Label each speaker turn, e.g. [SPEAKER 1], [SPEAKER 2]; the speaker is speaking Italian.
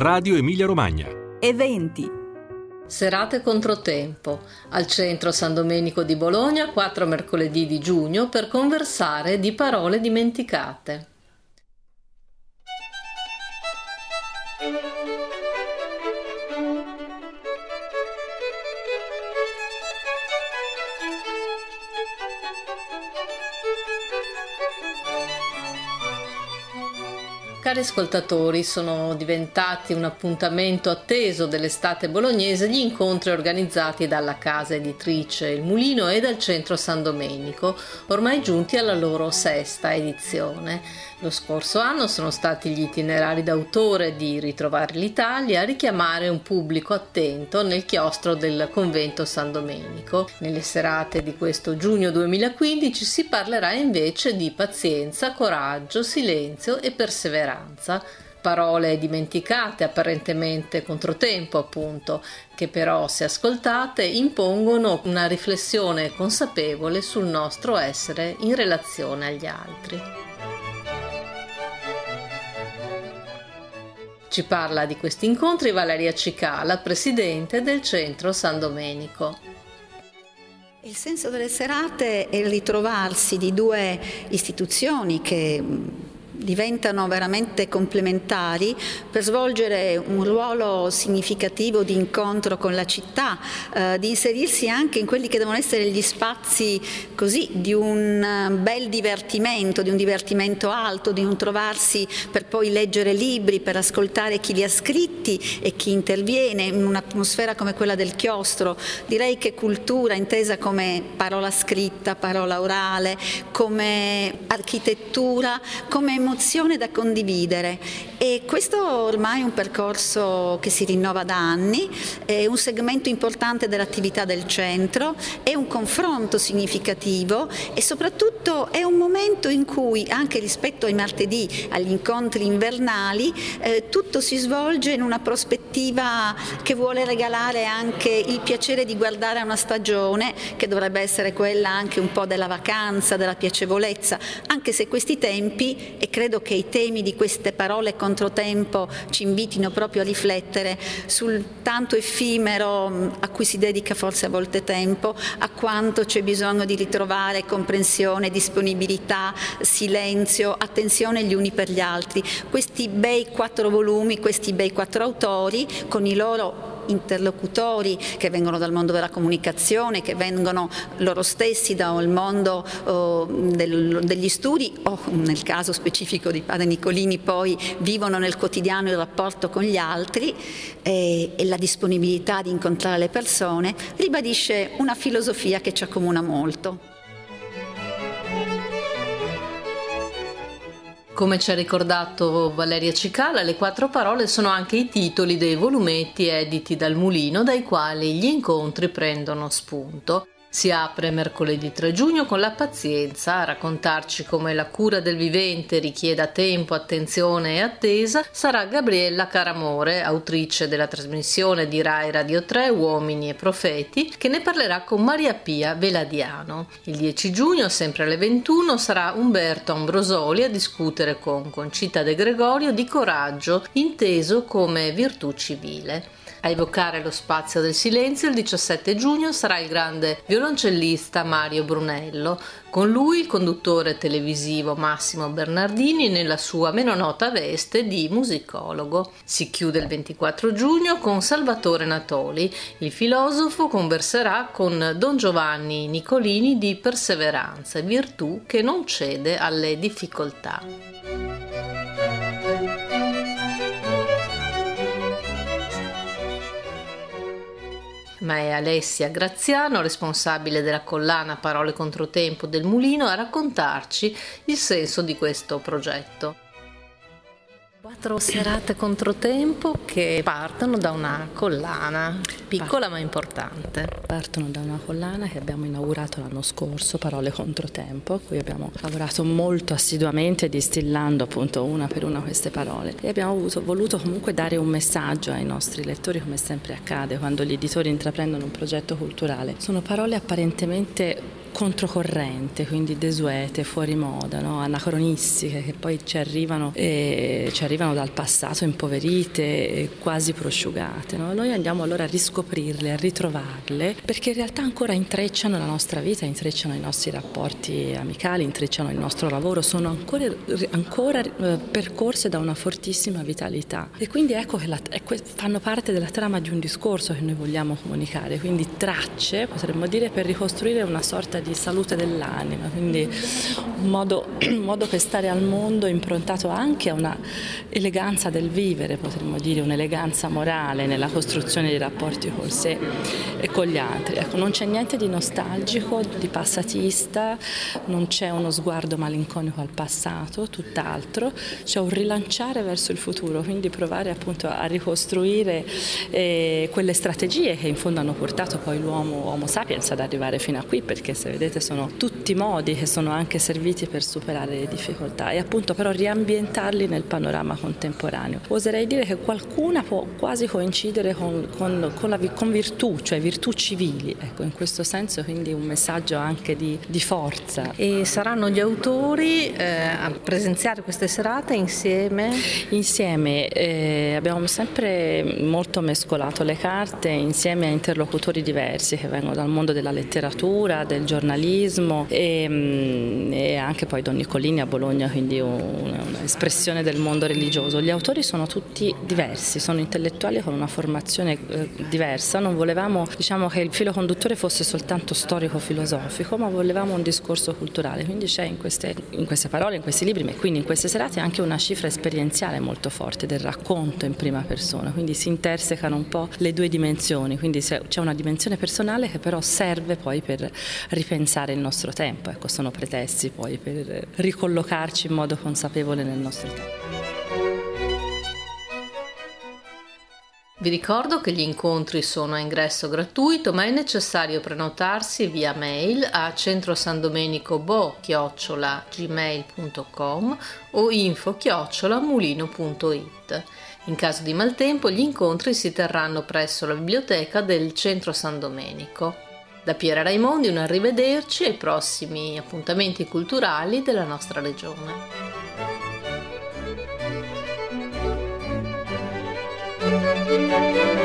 [SPEAKER 1] Radio Emilia Romagna.
[SPEAKER 2] Eventi.
[SPEAKER 3] Serate controtempo. Al centro San Domenico di Bologna, 4 mercoledì di giugno, per conversare di parole dimenticate. Cari ascoltatori, sono diventati un appuntamento atteso dell'estate bolognese gli incontri organizzati dalla casa editrice Il Mulino e dal centro San Domenico, ormai giunti alla loro 6ª edizione. Lo scorso anno sono stati gli itinerari d'autore di Ritrovare l'Italia a richiamare un pubblico attento nel chiostro del convento San Domenico. Nelle serate di questo giugno 2015 si parlerà invece di pazienza, coraggio, silenzio e perseveranza. Parole dimenticate, apparentemente controtempo appunto, che però se ascoltate impongono una riflessione consapevole sul nostro essere in relazione agli altri. Ci parla di questi incontri Valeria Cicala, presidente del centro San Domenico.
[SPEAKER 4] Il senso delle serate è il ritrovarsi di due istituzioni che diventano veramente complementari per svolgere un ruolo significativo di incontro con la città, di inserirsi anche in quelli che devono essere gli spazi così di un bel divertimento, di un divertimento alto, di un trovarsi per poi leggere libri, per ascoltare chi li ha scritti e chi interviene in un'atmosfera come quella del chiostro. Direi che cultura intesa come parola scritta, parola orale, come architettura, come emozione da condividere, e questo ormai è un percorso che si rinnova da anni, è un segmento importante dell'attività del centro, è un confronto significativo e soprattutto è un momento in cui, anche rispetto ai martedì, agli incontri invernali, tutto si svolge in una prospettiva che vuole regalare anche il piacere di guardare a una stagione che dovrebbe essere quella anche un po' della vacanza, della piacevolezza, anche se questi tempi, e credo che i temi di queste parole controtempo ci invitino proprio a riflettere sul tanto effimero a cui si dedica forse a volte tempo, a quanto c'è bisogno di ritrovare comprensione, disponibilità, silenzio, attenzione gli uni per gli altri. Questi bei 4 volumi, questi bei 4 autori con i loro interlocutori che vengono dal mondo della comunicazione, che vengono loro stessi dal mondo degli studi o nel caso specifico di padre Nicolini poi vivono nel quotidiano il rapporto con gli altri e la disponibilità di incontrare le persone, ribadisce una filosofia che ci accomuna molto.
[SPEAKER 3] Come ci ha ricordato Valeria Cicala, le 4 parole sono anche i titoli dei volumetti editi dal Mulino dai quali gli incontri prendono spunto. Si apre mercoledì 3 giugno con la pazienza, a raccontarci come la cura del vivente richieda tempo, attenzione e attesa sarà Gabriella Caramore, autrice della trasmissione di Rai Radio 3 Uomini e Profeti, che ne parlerà con Maria Pia Veladiano. Il 10 giugno, sempre alle 21, sarà Umberto Ambrosoli a discutere con Concita De Gregorio di coraggio, inteso come virtù civile. A evocare lo spazio del silenzio il 17 giugno sarà il grande violoncellista Mario Brunello, con lui il conduttore televisivo Massimo Bernardini nella sua meno nota veste di musicologo. Si chiude il 24 giugno con Salvatore Natoli, il filosofo converserà con Don Giovanni Nicolini di perseveranza, virtù che non cede alle difficoltà. Ma è Alessia Graziano, responsabile della collana Parole Controtempo del Mulino, a raccontarci il senso di questo progetto. 4 serate controtempo che partono da una collana piccola ma importante.
[SPEAKER 5] Partono da una collana che abbiamo inaugurato l'anno scorso, Parole Controtempo, a cui abbiamo lavorato molto assiduamente distillando appunto una per una queste parole e abbiamo voluto comunque dare un messaggio ai nostri lettori, come sempre accade quando gli editori intraprendono un progetto culturale. Sono parole apparentemente controcorrente, quindi desuete, fuori moda, no? Anacronistiche, che poi ci arrivano dal passato impoverite, quasi prosciugate, no? Noi andiamo allora a riscoprirle, a ritrovarle, perché in realtà ancora intrecciano la nostra vita, intrecciano i nostri rapporti amicali, intrecciano il nostro lavoro, sono ancora percorse da una fortissima vitalità, e quindi ecco che fanno parte della trama di un discorso che noi vogliamo comunicare, quindi tracce, potremmo dire, per ricostruire una sorta di salute dell'anima, quindi un modo per stare al mondo improntato anche a una eleganza del vivere, potremmo dire un'eleganza morale nella costruzione dei rapporti con sé e con gli altri. Ecco, non c'è niente di nostalgico, di passatista, non c'è uno sguardo malinconico al passato, tutt'altro, c'è un rilanciare verso il futuro, quindi provare appunto a ricostruire quelle strategie che in fondo hanno portato poi l'Homo sapiens ad arrivare fino a qui, perché se vedete sono tutti modi che sono anche serviti per superare le difficoltà, e appunto però riambientarli nel panorama contemporaneo. Oserei dire che qualcuna può quasi coincidere con virtù, cioè virtù civili, ecco, in questo senso, quindi un messaggio anche di forza.
[SPEAKER 3] E saranno gli autori a presenziare queste serate insieme?
[SPEAKER 5] Insieme abbiamo sempre molto mescolato le carte insieme a interlocutori diversi che vengono dal mondo della letteratura, del giornalismo e anche poi Don Niccolini a Bologna, quindi un'espressione del mondo religioso. Gli autori sono tutti diversi, sono intellettuali con una formazione diversa, non volevamo che il filo conduttore fosse soltanto storico-filosofico, ma volevamo un discorso culturale, quindi c'è in queste parole, in questi libri, e quindi in queste serate anche una cifra esperienziale molto forte del racconto in prima persona, quindi si intersecano un po' le due dimensioni, quindi c'è una dimensione personale che però serve poi per ripensare il nostro tempo, ecco, sono pretesti poi per ricollocarci in modo consapevole nel nostro tempo.
[SPEAKER 3] Vi ricordo che gli incontri sono a ingresso gratuito, ma è necessario prenotarsi via mail a centrosandomenico@gmail.com o info@mulino.it. In caso di maltempo, gli incontri si terranno presso la biblioteca del Centro San Domenico. Da Piera Raimondi un arrivederci ai prossimi appuntamenti culturali della nostra regione.